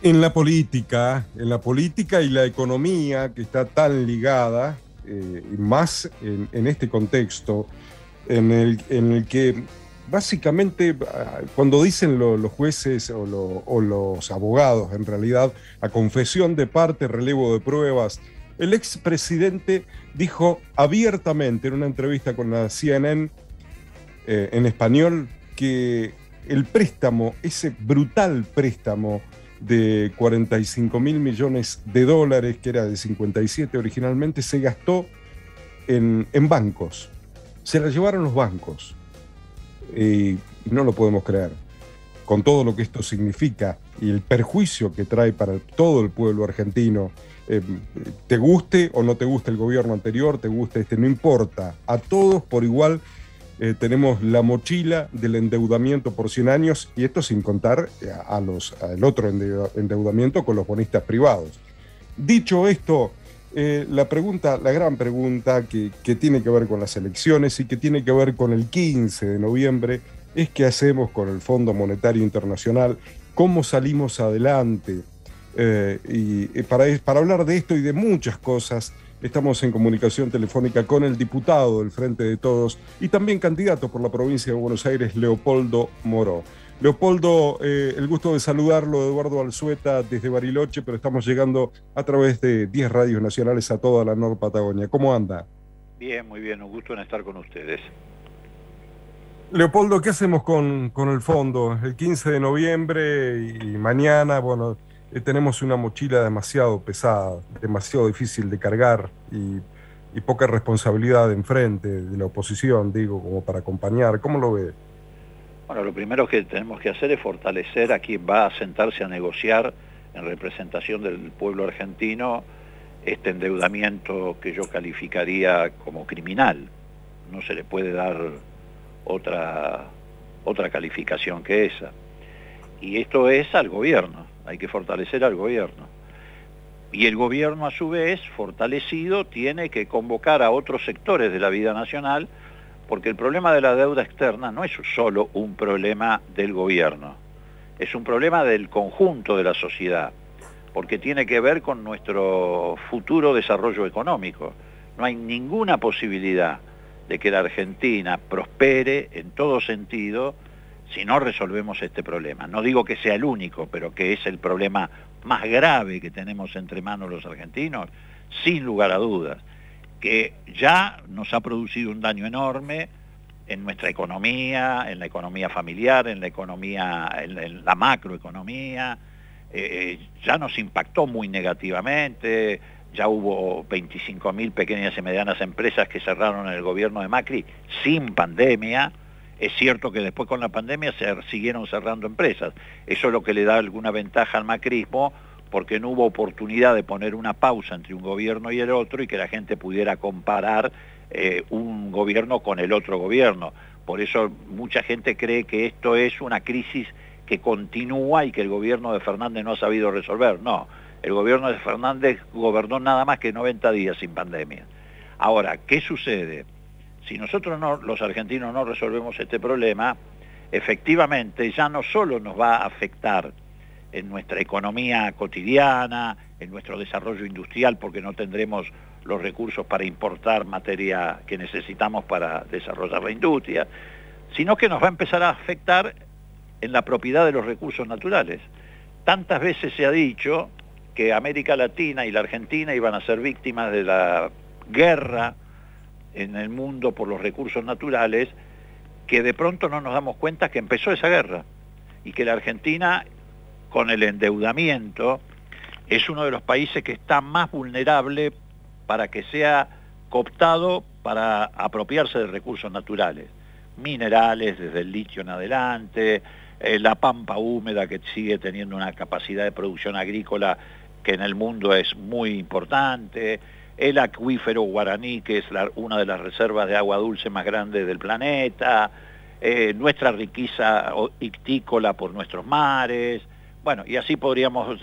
En la política y la economía que está tan ligada, y más en este contexto, en el que básicamente cuando dicen los jueces o los abogados, en realidad, a confesión de parte, relevo de pruebas, el expresidente dijo abiertamente en una entrevista con la CNN en español que el préstamo, ese brutal préstamo de 45 mil millones de dólares, que era de 57 originalmente, se gastó en bancos. Se la llevaron los bancos. Y no lo podemos creer. Con todo lo que esto significa y el perjuicio que trae para todo el pueblo argentino, te guste o no te guste el gobierno anterior, te guste este, no importa. A todos por igual tenemos la mochila del endeudamiento por 100 años y esto sin contar al otro endeudamiento con los bonistas privados. Dicho esto, la gran pregunta que tiene que ver con las elecciones y que tiene que ver con el 15 de noviembre es qué hacemos con el Fondo Monetario Internacional, cómo salimos adelante. Y para hablar de esto y de muchas cosas, estamos en comunicación telefónica con el diputado del Frente de Todos y también candidato por la provincia de Buenos Aires, Leopoldo Moró. Leopoldo, el gusto de saludarlo, Eduardo Alzueta desde Bariloche, pero estamos llegando a través de 10 radios nacionales a toda la Nor Patagonia. ¿Cómo anda? Bien, muy bien, un gusto en estar con ustedes. Leopoldo, ¿qué hacemos con el fondo? El 15 de noviembre y mañana, bueno, tenemos una mochila demasiado pesada, demasiado difícil de cargar y poca responsabilidad enfrente de la oposición, digo, como para acompañar. ¿Cómo lo ve? Bueno, lo primero que tenemos que hacer es fortalecer a quien va a sentarse a negociar en representación del pueblo argentino este endeudamiento que yo calificaría como criminal. No se le puede dar otra calificación que esa. Y esto es al gobierno, hay que fortalecer al gobierno. Y el gobierno a su vez, fortalecido, tiene que convocar a otros sectores de la vida nacional, porque el problema de la deuda externa no es solo un problema del gobierno, es un problema del conjunto de la sociedad, porque tiene que ver con nuestro futuro desarrollo económico. No hay ninguna posibilidad de que la Argentina prospere en todo sentido si no resolvemos este problema. No digo que sea el único, pero que es el problema más grave que tenemos entre manos los argentinos, sin lugar a dudas, que ya nos ha producido un daño enorme en nuestra economía, en la economía familiar, en la macroeconomía, ya nos impactó muy negativamente. Ya hubo 25.000 pequeñas y medianas empresas que cerraron en el gobierno de Macri sin pandemia. Es cierto que después con la pandemia se siguieron cerrando empresas. Eso es lo que le da alguna ventaja al macrismo, porque no hubo oportunidad de poner una pausa entre un gobierno y el otro y que la gente pudiera comparar un gobierno con el otro gobierno. Por eso mucha gente cree que esto es una crisis que continúa y que el gobierno de Fernández no ha sabido resolver. No. El gobierno de Fernández gobernó nada más que 90 días sin pandemia. Ahora, ¿qué sucede? Si nosotros los argentinos no resolvemos este problema, efectivamente ya no solo nos va a afectar en nuestra economía cotidiana, en nuestro desarrollo industrial, porque no tendremos los recursos para importar materia que necesitamos para desarrollar la industria, sino que nos va a empezar a afectar en la propiedad de los recursos naturales. Tantas veces se ha dicho que América Latina y la Argentina iban a ser víctimas de la guerra en el mundo por los recursos naturales, que de pronto no nos damos cuenta que empezó esa guerra y que la Argentina, con el endeudamiento, es uno de los países que está más vulnerable para que sea cooptado para apropiarse de recursos naturales, minerales desde el litio en adelante, la pampa húmeda que sigue teniendo una capacidad de producción agrícola que en el mundo es muy importante, el acuífero guaraní, que es una de las reservas de agua dulce más grandes del planeta, nuestra riqueza ictícola por nuestros mares, bueno, y así podríamos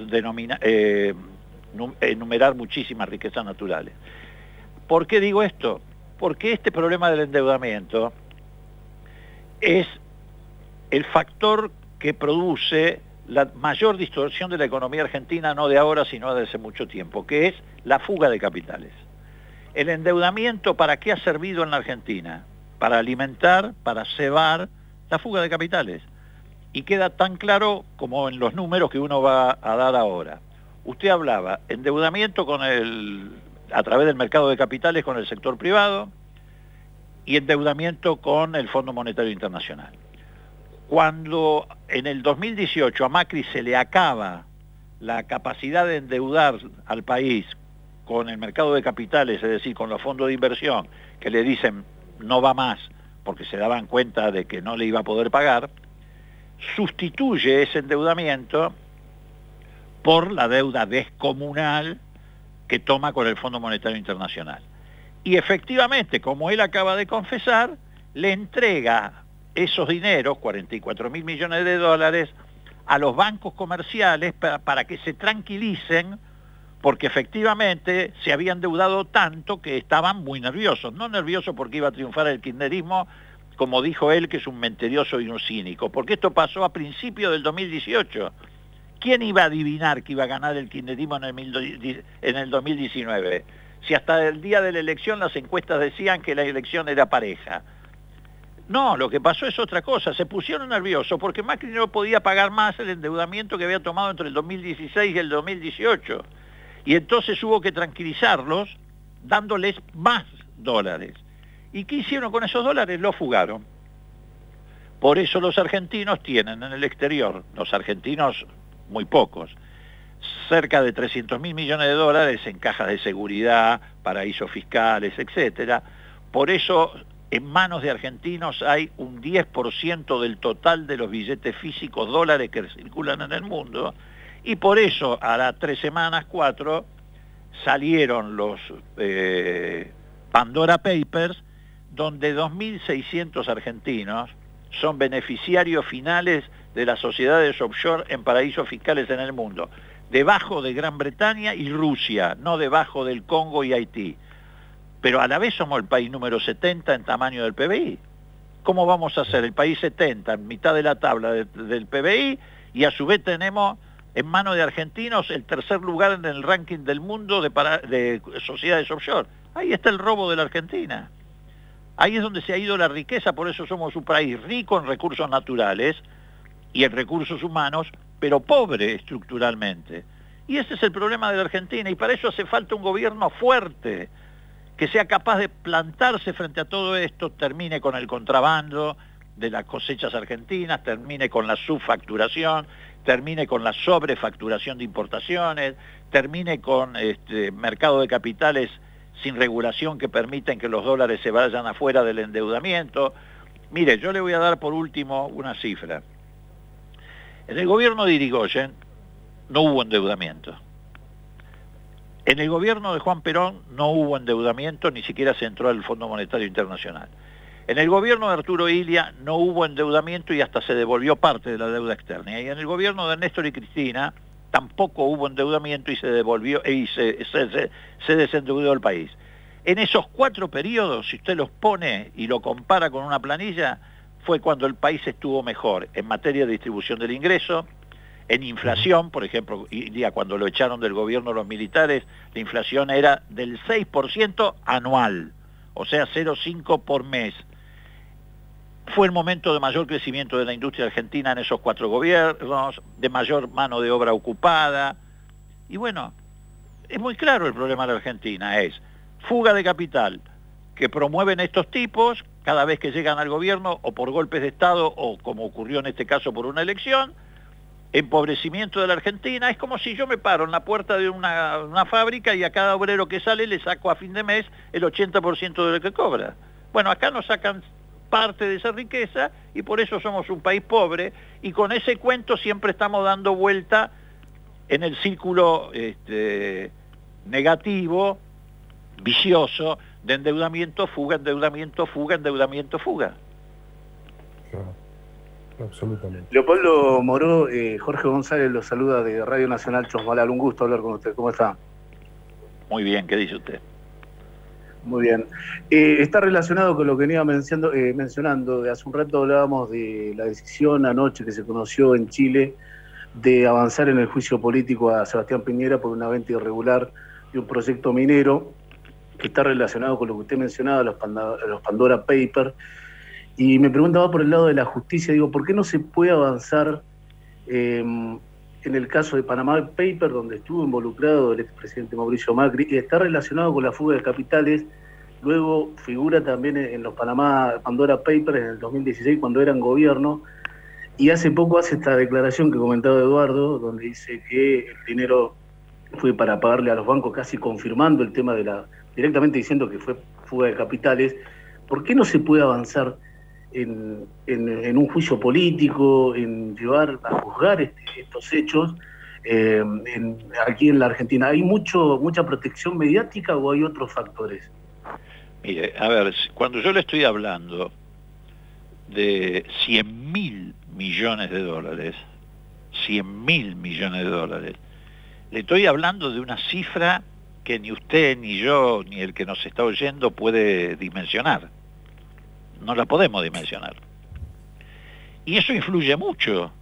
enumerar muchísimas riquezas naturales. ¿Por qué digo esto? Porque este problema del endeudamiento es el factor que produce la mayor distorsión de la economía argentina, no de ahora, sino de hace mucho tiempo, que es la fuga de capitales. El endeudamiento, ¿para qué ha servido en la Argentina? Para alimentar, para cebar la fuga de capitales. Y queda tan claro como en los números que uno va a dar ahora. Usted hablaba endeudamiento a través del mercado de capitales con el sector privado y endeudamiento con el Fondo Monetario Internacional. Cuando en el 2018 a Macri se le acaba la capacidad de endeudar al país con el mercado de capitales, es decir, con los fondos de inversión, que le dicen no va más porque se daban cuenta de que no le iba a poder pagar, sustituye ese endeudamiento por la deuda descomunal que toma con el Fondo Monetario Internacional. Y efectivamente, como él acaba de confesar, le entrega esos dineros, 44.000 millones de dólares, a los bancos comerciales para que se tranquilicen, porque efectivamente se habían endeudado tanto que estaban muy nerviosos. No nerviosos porque iba a triunfar el kirchnerismo, como dijo él, que es un mentiroso y un cínico, porque esto pasó a principios del 2018. ¿Quién iba a adivinar que iba a ganar el kirchnerismo en el 2019? Si hasta el día de la elección las encuestas decían que la elección era pareja. No, lo que pasó es otra cosa, se pusieron nerviosos porque Macri no podía pagar más el endeudamiento que había tomado entre el 2016 y el 2018. Y entonces hubo que tranquilizarlos dándoles más dólares. ¿Y qué hicieron con esos dólares? Los fugaron. Por eso los argentinos tienen en el exterior, los argentinos muy pocos, cerca de 300.000 millones de dólares en cajas de seguridad, paraísos fiscales, etcétera. Por eso en manos de argentinos hay un 10% del total de los billetes físicos dólares que circulan en el mundo, y por eso a las 3 semanas, 4, salieron los Pandora Papers, donde 2.600 argentinos son beneficiarios finales de las sociedades offshore en paraísos fiscales en el mundo, debajo de Gran Bretaña y Rusia, no debajo del Congo y Haití. Pero a la vez somos el país número 70 en tamaño del PBI. ¿Cómo vamos a ser el país 70 en mitad de la tabla del PBI y a su vez tenemos en manos de argentinos el tercer lugar en el ranking del mundo de sociedades offshore? Ahí está el robo de la Argentina. Ahí es donde se ha ido la riqueza, por eso somos un país rico en recursos naturales y en recursos humanos, pero pobre estructuralmente. Y ese es el problema de la Argentina, y para eso hace falta un gobierno fuerte, que sea capaz de plantarse frente a todo esto, termine con el contrabando de las cosechas argentinas, termine con la subfacturación, termine con la sobrefacturación de importaciones, termine con mercado de capitales sin regulación que permiten que los dólares se vayan afuera del endeudamiento. Mire, yo le voy a dar por último una cifra. En el gobierno de Irigoyen no hubo endeudamiento. En el gobierno de Juan Perón no hubo endeudamiento, ni siquiera se entró al Fondo Monetario Internacional. En el gobierno de Arturo Illia no hubo endeudamiento y hasta se devolvió parte de la deuda externa. Y en el gobierno de Néstor y Cristina tampoco hubo endeudamiento y se devolvió y se desendeudó el país. En esos 4 periodos, si usted los pone y lo compara con una planilla, fue cuando el país estuvo mejor en materia de distribución del ingreso, en inflación, por ejemplo, cuando lo echaron del gobierno los militares, la inflación era del 6% anual, o sea, 0,5 por mes. Fue el momento de mayor crecimiento de la industria argentina en esos 4 gobiernos, de mayor mano de obra ocupada. Y bueno, es muy claro el problema de la Argentina, es fuga de capital que promueven estos tipos cada vez que llegan al gobierno, o por golpes de Estado, o como ocurrió en este caso por una elección, empobrecimiento de la Argentina. Es como si yo me paro en la puerta de una fábrica y a cada obrero que sale le saco a fin de mes el 80% de lo que cobra. Bueno, acá nos sacan parte de esa riqueza y por eso somos un país pobre, y con ese cuento siempre estamos dando vuelta en el círculo negativo, vicioso, de endeudamiento, fuga, endeudamiento, fuga, endeudamiento, fuga. Claro, absolutamente. Leopoldo Moró, Jorge González lo saluda de Radio Nacional Chosmalal. Un gusto hablar con usted. ¿Cómo está? Muy bien, ¿qué dice usted? Muy bien. Está relacionado con lo que venía mencionando. Hace un rato hablábamos de la decisión anoche que se conoció en Chile de avanzar en el juicio político a Sebastián Piñera por una venta irregular de un proyecto minero que está relacionado con lo que usted mencionaba, los Pandora Papers. Y me preguntaba por el lado de la justicia, digo, ¿por qué no se puede avanzar en el caso de Panama Papers, donde estuvo involucrado el expresidente Mauricio Macri, y está relacionado con la fuga de capitales? Luego figura también en los Pandora Papers en el 2016, cuando eran gobierno, y hace poco hace esta declaración que comentaba Eduardo, donde dice que el dinero fue para pagarle a los bancos, casi confirmando el tema directamente diciendo que fue fuga de capitales. ¿Por qué no se puede avanzar en un juicio político, en llevar a juzgar estos hechos aquí en la Argentina? ¿Hay mucha protección mediática o hay otros factores? Mire, a ver, cuando yo le estoy hablando de 100.000 millones de dólares, 100.000 millones de dólares, le estoy hablando de una cifra que ni usted, ni yo, ni el que nos está oyendo puede dimensionar. No la podemos dimensionar. Y eso influye mucho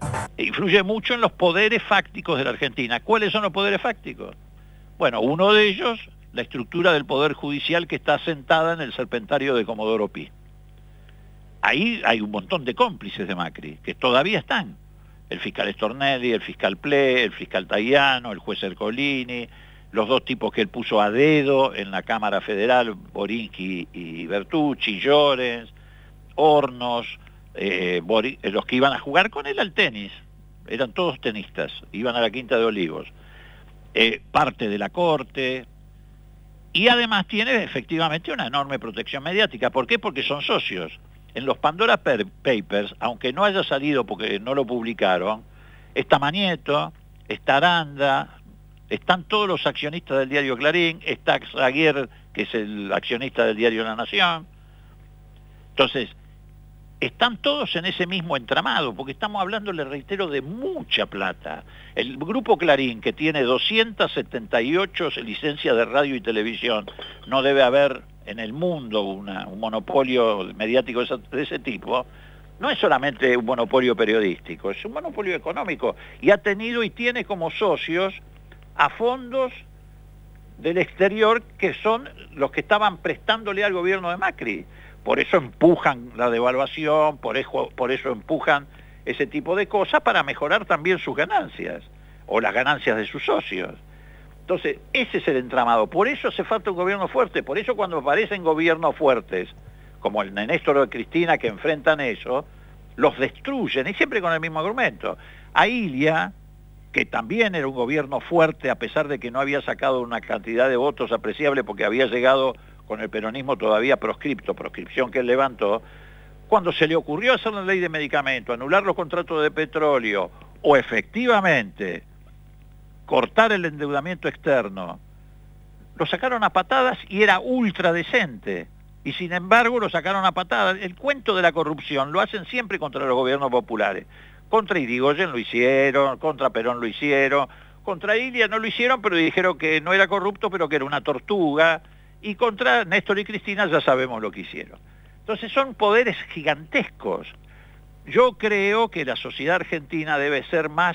en los poderes fácticos de la Argentina. ¿Cuáles son los poderes fácticos? Bueno, uno de ellos, la estructura del Poder Judicial, que está sentada en el Serpentario de Comodoro Pi. Ahí hay un montón de cómplices de Macri, que todavía están. El fiscal Stornelli, el fiscal Ple, el fiscal Taiano, el juez Ercolini, los dos tipos que él puso a dedo en la Cámara Federal, Borinsky y Bertucci, Llorens, Hornos, los que iban a jugar con él al tenis, eran todos tenistas, iban a la Quinta de Olivos, parte de la Corte, y además tiene efectivamente una enorme protección mediática. ¿Por qué? Porque son socios. En los Pandora Papers, aunque no haya salido porque no lo publicaron, está Manieto, está Aranda, están todos los accionistas del diario Clarín, está Zaguer, que es el accionista del diario La Nación. Entonces, están todos en ese mismo entramado, porque estamos hablando, les reitero, de mucha plata. El grupo Clarín, que tiene 278 licencias de radio y televisión, no debe haber en el mundo un monopolio mediático de ese tipo. No es solamente un monopolio periodístico, es un monopolio económico, y ha tenido y tiene como socios a fondos del exterior que son los que estaban prestándole al gobierno de Macri. Por eso empujan la devaluación, por eso empujan ese tipo de cosas para mejorar también sus ganancias, o las ganancias de sus socios. Entonces, ese es el entramado. Por eso hace falta un gobierno fuerte. Por eso cuando aparecen gobiernos fuertes, como el de Néstor o de Cristina, que enfrentan eso, los destruyen, y siempre con el mismo argumento. A Ilia, que también era un gobierno fuerte, a pesar de que no había sacado una cantidad de votos apreciable, porque había llegado con el peronismo todavía proscripción que él levantó, cuando se le ocurrió hacer la ley de medicamento, anular los contratos de petróleo, o efectivamente cortar el endeudamiento externo, lo sacaron a patadas y era ultra decente. Y sin embargo lo sacaron a patadas. El cuento de la corrupción lo hacen siempre contra los gobiernos populares. Contra Irigoyen lo hicieron, contra Perón lo hicieron, contra Ilia no lo hicieron, pero dijeron que no era corrupto, pero que era una tortuga. Y contra Néstor y Cristina ya sabemos lo que hicieron. Entonces son poderes gigantescos. Yo creo que la sociedad argentina debe ser más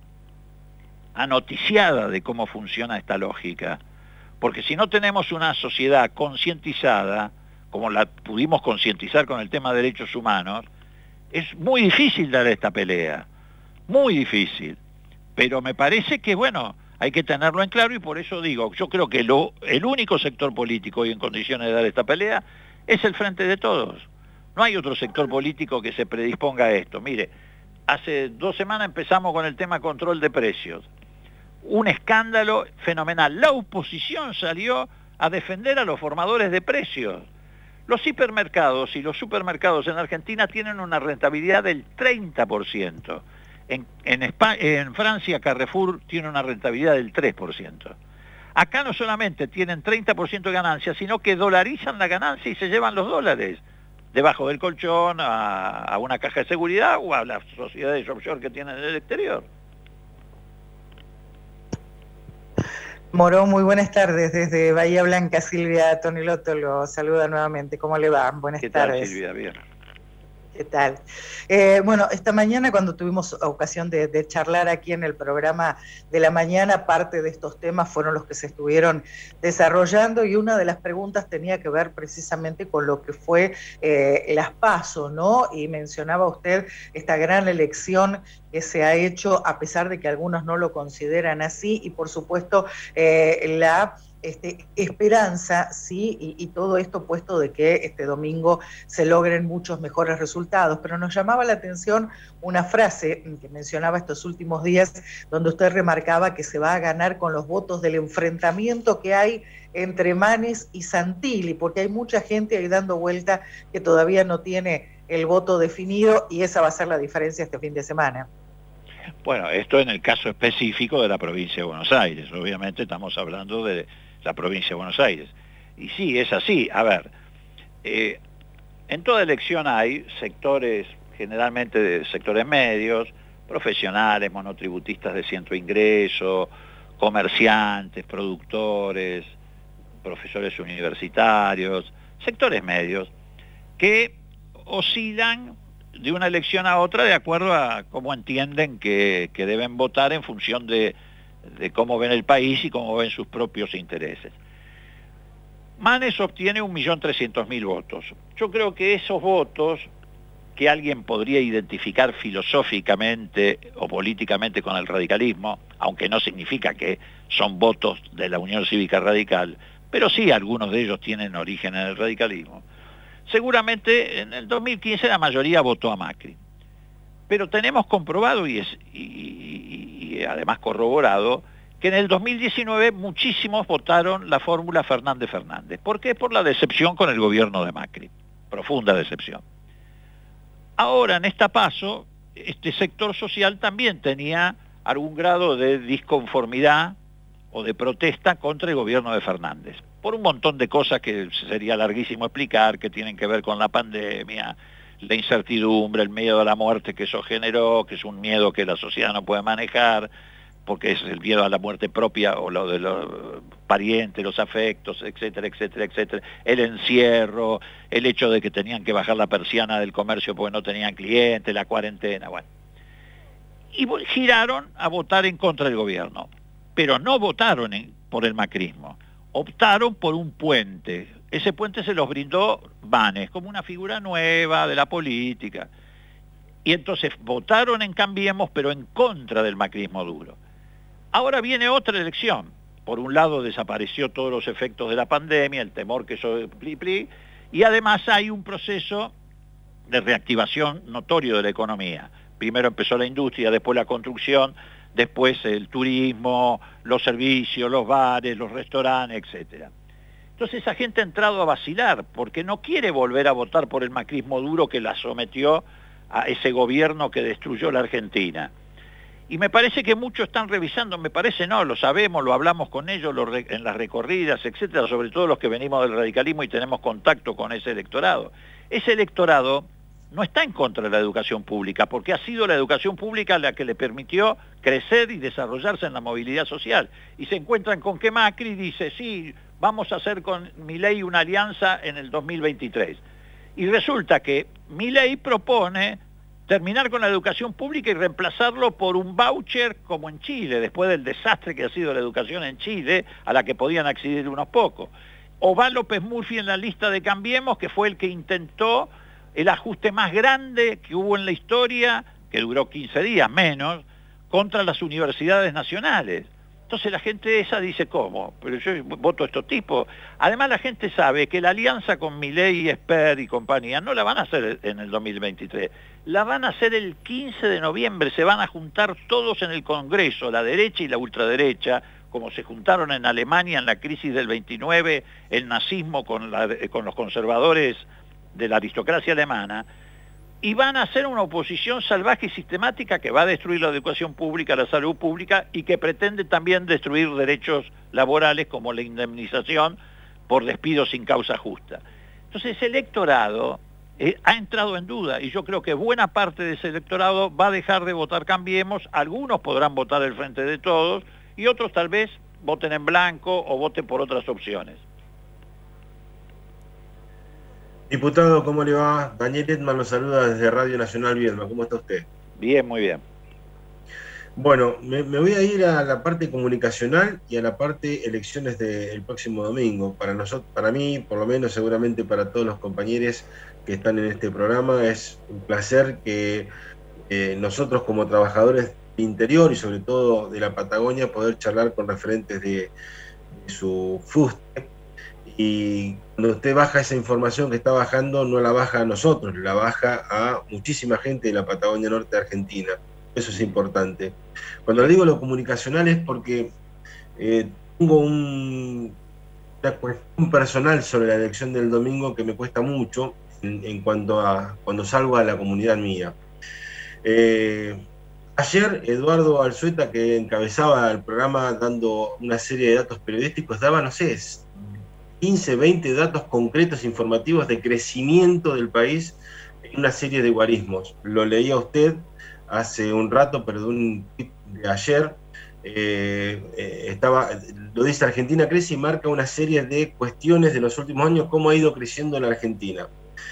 anoticiada de cómo funciona esta lógica, porque si no tenemos una sociedad concientizada, como la pudimos concientizar con el tema de derechos humanos, es muy difícil dar esta pelea, muy difícil, pero me parece que, bueno, hay que tenerlo en claro, y por eso digo, yo creo que el único sector político hoy en condiciones de dar esta pelea es el Frente de Todos. No hay otro sector político que se predisponga a esto. Mire, hace 2 semanas empezamos con el tema control de precios. Un escándalo fenomenal. La oposición salió a defender a los formadores de precios. Los hipermercados y los supermercados en Argentina tienen una rentabilidad del 30%. En Francia, Carrefour tiene una rentabilidad del 3%. Acá no solamente tienen 30% de ganancia, sino que dolarizan la ganancia y se llevan los dólares debajo del colchón a una caja de seguridad o a las sociedades offshore que tienen en el exterior. Moró, muy buenas tardes. Desde Bahía Blanca, Silvia Tonilotto lo saluda nuevamente. ¿Cómo le va? Buenas tardes. ¿Qué tal, Silvia? Bien. ¿Qué tal? Bueno, esta mañana cuando tuvimos ocasión de charlar aquí en el programa de la mañana, parte de estos temas fueron los que se estuvieron desarrollando y una de las preguntas tenía que ver precisamente con lo que fue las PASO, ¿no? Y mencionaba usted esta gran elección que se ha hecho, a pesar de que algunos no lo consideran así, y por supuesto la esperanza, sí, y todo esto puesto de que este domingo se logren muchos mejores resultados. Pero nos llamaba la atención una frase que mencionaba estos últimos días, donde usted remarcaba que se va a ganar con los votos del enfrentamiento que hay entre Manes y Santilli, porque hay mucha gente ahí dando vuelta que todavía no tiene el voto definido, y esa va a ser la diferencia este fin de semana. Bueno, esto en el caso específico de la provincia de Buenos Aires. Obviamente estamos hablando de la provincia de Buenos Aires. Y sí, es así. A ver, en toda elección hay sectores, generalmente de sectores medios, profesionales, monotributistas de centro ingreso, comerciantes, productores, profesores universitarios, sectores medios, que oscilan de una elección a otra de acuerdo a cómo entienden que deben votar en función de cómo ven el país y cómo ven sus propios intereses. Manes obtiene 1.300.000 votos. Yo creo que esos votos, que alguien podría identificar filosóficamente o políticamente con el radicalismo, aunque no significa que son votos de la Unión Cívica Radical, pero sí algunos de ellos tienen origen en el radicalismo. Seguramente en el 2015 la mayoría votó a Macri. Pero tenemos comprobado y además corroborado que en el 2019 muchísimos votaron la fórmula Fernández-Fernández. ¿Por qué? Por la decepción con el gobierno de Macri. Profunda decepción. Ahora, en esta PASO, este sector social también tenía algún grado de disconformidad o de protesta contra el gobierno de Fernández, por un montón de cosas que sería larguísimo explicar, que tienen que ver con la pandemia, la incertidumbre, el miedo a la muerte que eso generó, que es un miedo que la sociedad no puede manejar, porque es el miedo a la muerte propia o lo de los parientes, los afectos, etcétera, etcétera, etcétera, el encierro, el hecho de que tenían que bajar la persiana del comercio porque no tenían clientes, la cuarentena, bueno. Y giraron a votar en contra del gobierno, pero no votaron por el macrismo, optaron por un puente. Ese puente se los brindó Manes como una figura nueva de la política. Y entonces votaron en Cambiemos, pero en contra del macrismo duro. Ahora viene otra elección. Por un lado desapareció todos los efectos de la pandemia, el temor que eso y además hay un proceso de reactivación notorio de la economía. Primero empezó la industria, después la construcción, después el turismo, los servicios, los bares, los restaurantes, etc. Entonces esa gente ha entrado a vacilar porque no quiere volver a votar por el macrismo duro que la sometió a ese gobierno que destruyó la Argentina. Y me parece que muchos están revisando, me parece no, lo sabemos, lo hablamos con ellos en las recorridas, etcétera, sobre todo los que venimos del radicalismo y tenemos contacto con ese electorado. Ese electorado no está en contra de la educación pública, porque ha sido la educación pública la que le permitió crecer y desarrollarse en la movilidad social. Y se encuentran con que Macri dice, sí, vamos a hacer con Milei una alianza en el 2023. Y resulta que Milei propone terminar con la educación pública y reemplazarlo por un voucher como en Chile, después del desastre que ha sido la educación en Chile, a la que podían acceder unos pocos. O va López Murphy en la lista de Cambiemos, que fue el que intentó el ajuste más grande que hubo en la historia, que duró 15 días menos, contra las universidades nacionales. Entonces la gente esa dice, ¿cómo? Pero yo voto a estos tipos. Además la gente sabe que la alianza con Milei, Esper y compañía no la van a hacer en el 2023. La van a hacer el 15 de noviembre. Se van a juntar todos en el Congreso, la derecha y la ultraderecha, como se juntaron en Alemania en la crisis del 29, el nazismo con los conservadores de la aristocracia alemana, y van a hacer una oposición salvaje y sistemática que va a destruir la educación pública, la salud pública, y que pretende también destruir derechos laborales como la indemnización por despido sin causa justa. Entonces ese electorado ha entrado en duda, y yo creo que buena parte de ese electorado va a dejar de votar Cambiemos. Algunos podrán votar el Frente de Todos, y otros tal vez voten en blanco o voten por otras opciones. Diputado, ¿cómo le va? Daniel Edman lo saluda desde Radio Nacional Viedma. ¿Cómo está usted? Bien, muy bien. Bueno, me voy a ir a la parte comunicacional y a la parte elecciones del próximo domingo. Para nosotros, para mí, por lo menos seguramente para todos los compañeros que están en este programa, es un placer que nosotros como trabajadores del interior y sobre todo de la Patagonia poder charlar con referentes de su fuste. Y cuando usted baja esa información que está bajando, no la baja a nosotros, la baja a muchísima gente de la Patagonia Norte de Argentina. Eso es importante. Cuando le digo lo comunicacional es porque tengo una cuestión personal sobre la elección del domingo que me cuesta mucho en cuanto a cuando salgo a la comunidad mía. Ayer Eduardo Alzueta, que encabezaba el programa dando una serie de datos periodísticos, daba, no sé, 15, 20 datos concretos informativos de crecimiento del país en una serie de guarismos. Lo leía usted hace un rato, pero de un tweet de ayer, lo dice Argentina crece y marca una serie de cuestiones de los últimos años, cómo ha ido creciendo la Argentina.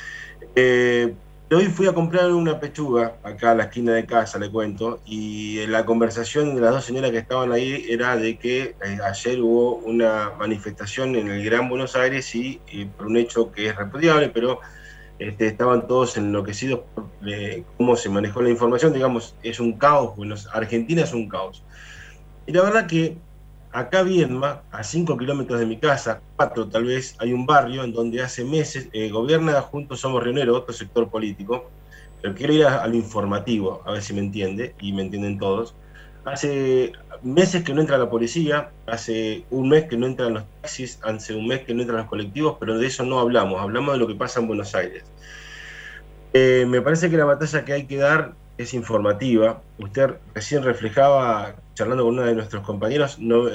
Hoy fui a comprar una pechuga acá a la esquina de casa, le cuento, y la conversación de las dos señoras que estaban ahí era de que ayer hubo una manifestación en el Gran Buenos Aires y por un hecho que es repudiable, pero estaban todos enloquecidos por cómo se manejó la información. Digamos, es un caos, bueno, Argentina es un caos. Y la verdad que acá Viedma, a 5 kilómetros de mi casa, 4 tal vez, hay un barrio en donde hace meses gobierna Juntos Somos Rioneros, otro sector político, pero quiero ir a lo informativo, a ver si me entiende, y me entienden todos. Hace meses que no entra la policía, hace un mes que no entran los taxis, hace un mes que no entran los colectivos, pero de eso no hablamos, hablamos de lo que pasa en Buenos Aires. Me parece que la batalla que hay que dar es informativa. Usted recién reflejaba, charlando con uno de nuestros compañeros,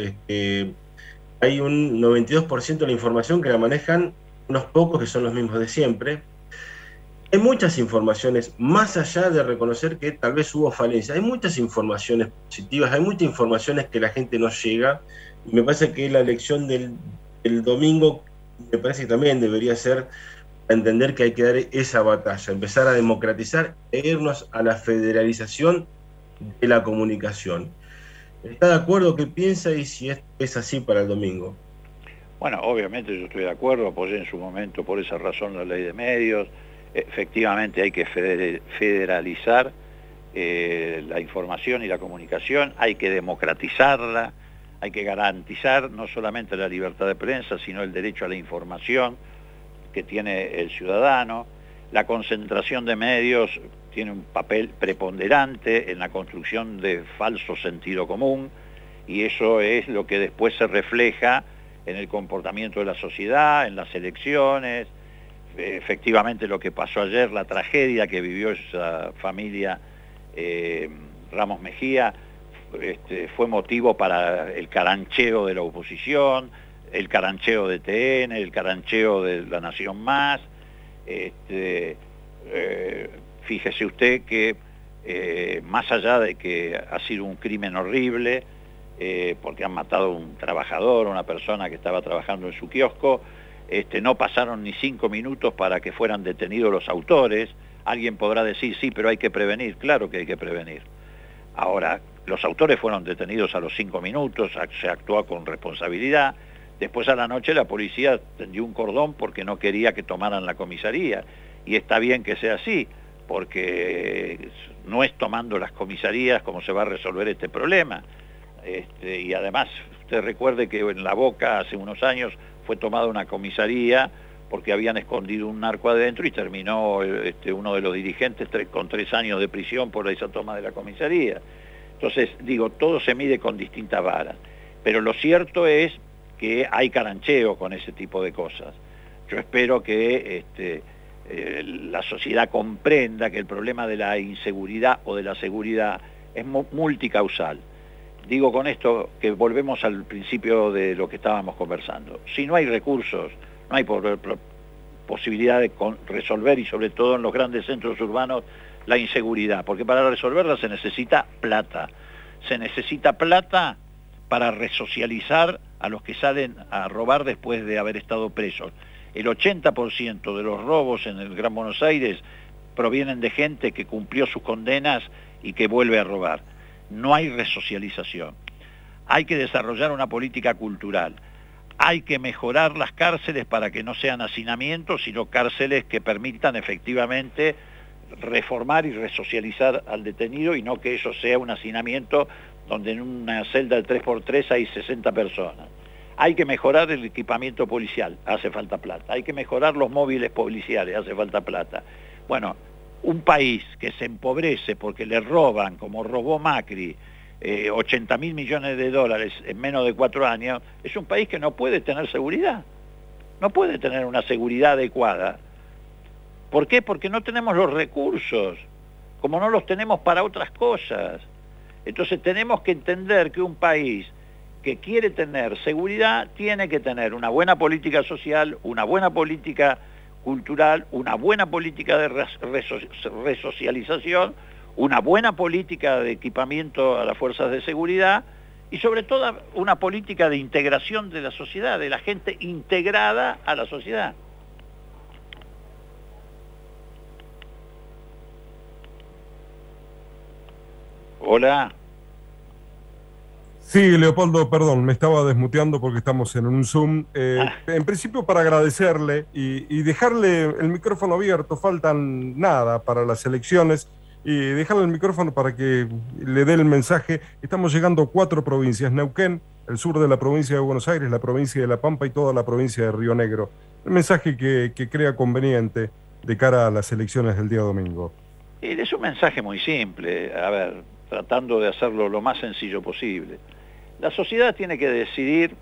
hay un 92% de la información que la manejan unos pocos que son los mismos de siempre. Hay muchas informaciones, más allá de reconocer que tal vez hubo falencias, hay muchas informaciones positivas, hay muchas informaciones que la gente no llega, y me parece que la elección del domingo, me parece que también debería ser entender que hay que dar esa batalla, empezar a democratizar e irnos a la federalización de la comunicación. ¿Está de acuerdo? ¿Qué piensa y si es así para el domingo? Bueno, obviamente yo estoy de acuerdo, apoyé en su momento por esa razón la ley de medios. Efectivamente hay que federalizar la información y la comunicación, hay que democratizarla, hay que garantizar no solamente la libertad de prensa, sino el derecho a la información que tiene el ciudadano. La concentración de medios tiene un papel preponderante en la construcción de falso sentido común, y eso es lo que después se refleja en el comportamiento de la sociedad, en las elecciones. Efectivamente lo que pasó ayer, la tragedia que vivió esa familia Ramos Mejía, fue motivo para el carancheo de la oposición, el carancheo de TN, el carancheo de La Nación Más. Fíjese usted que más allá de que ha sido un crimen horrible, porque han matado a un trabajador, una persona que estaba trabajando en su kiosco, no pasaron ni 5 minutos para que fueran detenidos los autores. Alguien podrá decir, sí, pero hay que prevenir. Claro que hay que prevenir. Ahora, los autores fueron detenidos a los 5 minutos, se actuó con responsabilidad. Después a la noche la policía tendió un cordón porque no quería que tomaran la comisaría. Y está bien que sea así, porque no es tomando las comisarías como se va a resolver este problema. Y además, usted recuerde que en La Boca hace unos años fue tomada una comisaría porque habían escondido un narco adentro y terminó uno de los dirigentes con 3 años de prisión por esa toma de la comisaría. Entonces, digo, todo se mide con distintas varas. Pero lo cierto es que hay carancheo con ese tipo de cosas. Yo espero que la sociedad comprenda que el problema de la inseguridad o de la seguridad es multicausal. Digo con esto que volvemos al principio de lo que estábamos conversando. Si no hay recursos, no hay posibilidad de resolver, y sobre todo en los grandes centros urbanos, la inseguridad, porque para resolverla se necesita plata. Se necesita plata para resocializar a los que salen a robar después de haber estado presos. El 80% de los robos en el Gran Buenos Aires provienen de gente que cumplió sus condenas y que vuelve a robar. No hay resocialización. Hay que desarrollar una política cultural. Hay que mejorar las cárceles para que no sean hacinamientos, sino cárceles que permitan efectivamente reformar y resocializar al detenido y no que eso sea un hacinamiento donde en una celda de 3x3 hay 60 personas. Hay que mejorar el equipamiento policial, hace falta plata. Hay que mejorar los móviles policiales, hace falta plata. Bueno, un país que se empobrece porque le roban, como robó Macri, 80.000 millones de dólares en menos de 4 años, es un país que no puede tener seguridad. No puede tener una seguridad adecuada. ¿Por qué? Porque no tenemos los recursos, como no los tenemos para otras cosas. Entonces tenemos que entender que un país que quiere tener seguridad tiene que tener una buena política social, una buena política cultural, una buena política de resocialización, una buena política de equipamiento a las fuerzas de seguridad y sobre todo una política de integración de la sociedad, de la gente integrada a la sociedad. Hola. Sí, Leopoldo, perdón, me estaba desmuteando porque estamos en un Zoom. En principio para agradecerle y dejarle el micrófono abierto, faltan nada para las elecciones, y dejarle el micrófono para que le dé el mensaje. Estamos llegando a 4 provincias: Neuquén, el sur de la provincia de Buenos Aires, la provincia de La Pampa y toda la provincia de Río Negro. El mensaje que crea conveniente de cara a las elecciones del día domingo. Es un mensaje muy simple, a ver, tratando de hacerlo lo más sencillo posible. La sociedad tiene que decidir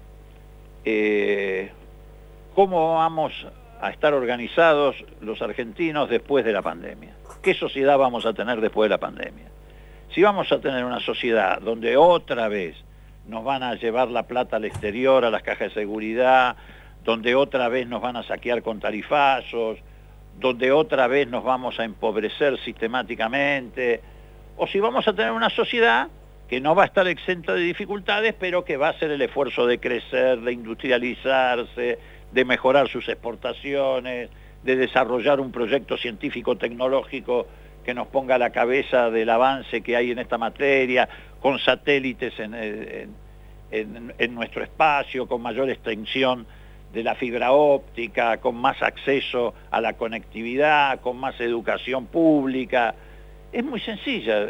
cómo vamos a estar organizados los argentinos después de la pandemia. ¿Qué sociedad vamos a tener después de la pandemia? Si vamos a tener una sociedad donde otra vez nos van a llevar la plata al exterior, a las cajas de seguridad, donde otra vez nos van a saquear con tarifazos, donde otra vez nos vamos a empobrecer sistemáticamente, o si vamos a tener una sociedad que no va a estar exenta de dificultades, pero que va a hacer el esfuerzo de crecer, de industrializarse, de mejorar sus exportaciones, de desarrollar un proyecto científico-tecnológico que nos ponga a la cabeza del avance que hay en esta materia, con satélites en nuestro espacio, con mayor extensión de la fibra óptica, con más acceso a la conectividad, con más educación pública. Es muy sencilla,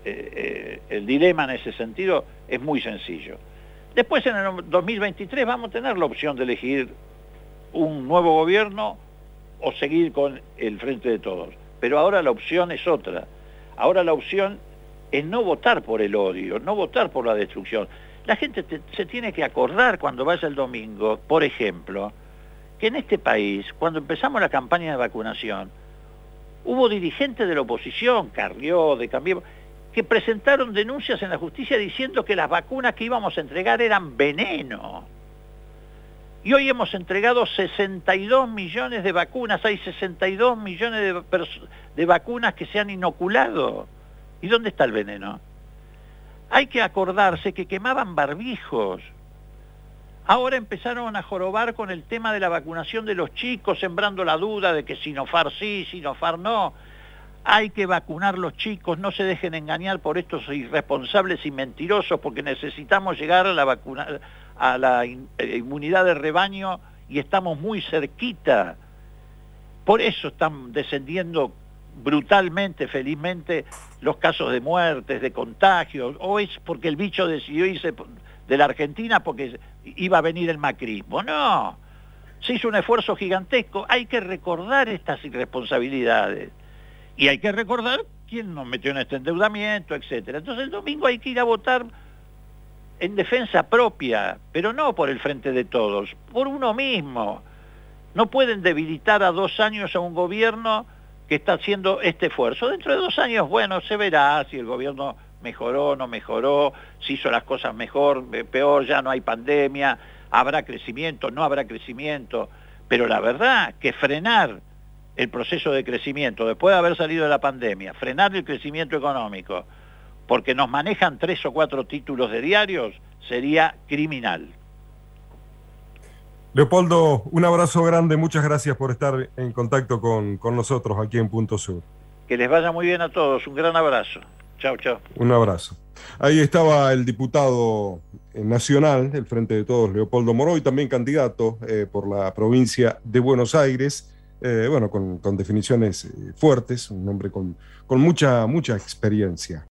el dilema en ese sentido es muy sencillo. Después en el 2023 vamos a tener la opción de elegir un nuevo gobierno o seguir con el Frente de Todos. Pero ahora la opción es otra. Ahora la opción es no votar por el odio, no votar por la destrucción. La gente se tiene que acordar cuando vaya el domingo, por ejemplo, que en este país, cuando empezamos la campaña de vacunación, hubo dirigentes de la oposición, Carrió, de Cambiemos, que presentaron denuncias en la justicia diciendo que las vacunas que íbamos a entregar eran veneno. Y hoy hemos entregado 62 millones de vacunas, hay 62 millones de vacunas que se han inoculado. ¿Y dónde está el veneno? Hay que acordarse que quemaban barbijos. Ahora empezaron a jorobar con el tema de la vacunación de los chicos, sembrando la duda de que Sinopharm sí, Sinopharm no. Hay que vacunar los chicos, no se dejen engañar por estos irresponsables y mentirosos, porque necesitamos llegar a la inmunidad de rebaño y estamos muy cerquita. Por eso están descendiendo brutalmente, felizmente, los casos de muertes, de contagios, o es porque el bicho decidió irse de la Argentina porque iba a venir el macrismo. No, se hizo un esfuerzo gigantesco. Hay que recordar estas irresponsabilidades y hay que recordar quién nos metió en este endeudamiento, etcétera. Entonces el domingo hay que ir a votar en defensa propia, pero no por el Frente de Todos, por uno mismo. No pueden debilitar a 2 años a un gobierno que está haciendo este esfuerzo. Dentro de 2 años, bueno, se verá si el gobierno mejoró, no mejoró, si hizo las cosas mejor, peor, ya no hay pandemia, habrá crecimiento, no habrá crecimiento, pero la verdad que frenar el proceso de crecimiento después de haber salido de la pandemia, frenar el crecimiento económico, porque nos manejan 3 o 4 títulos de diarios, sería criminal. Leopoldo, un abrazo grande, muchas gracias por estar en contacto con nosotros aquí en Punto Sur. Que les vaya muy bien a todos, un gran abrazo. Chao, chao. Un abrazo. Ahí estaba el diputado nacional del Frente de Todos, Leopoldo Moroy, también candidato por la provincia de Buenos Aires, bueno, con definiciones fuertes, un hombre con mucha experiencia.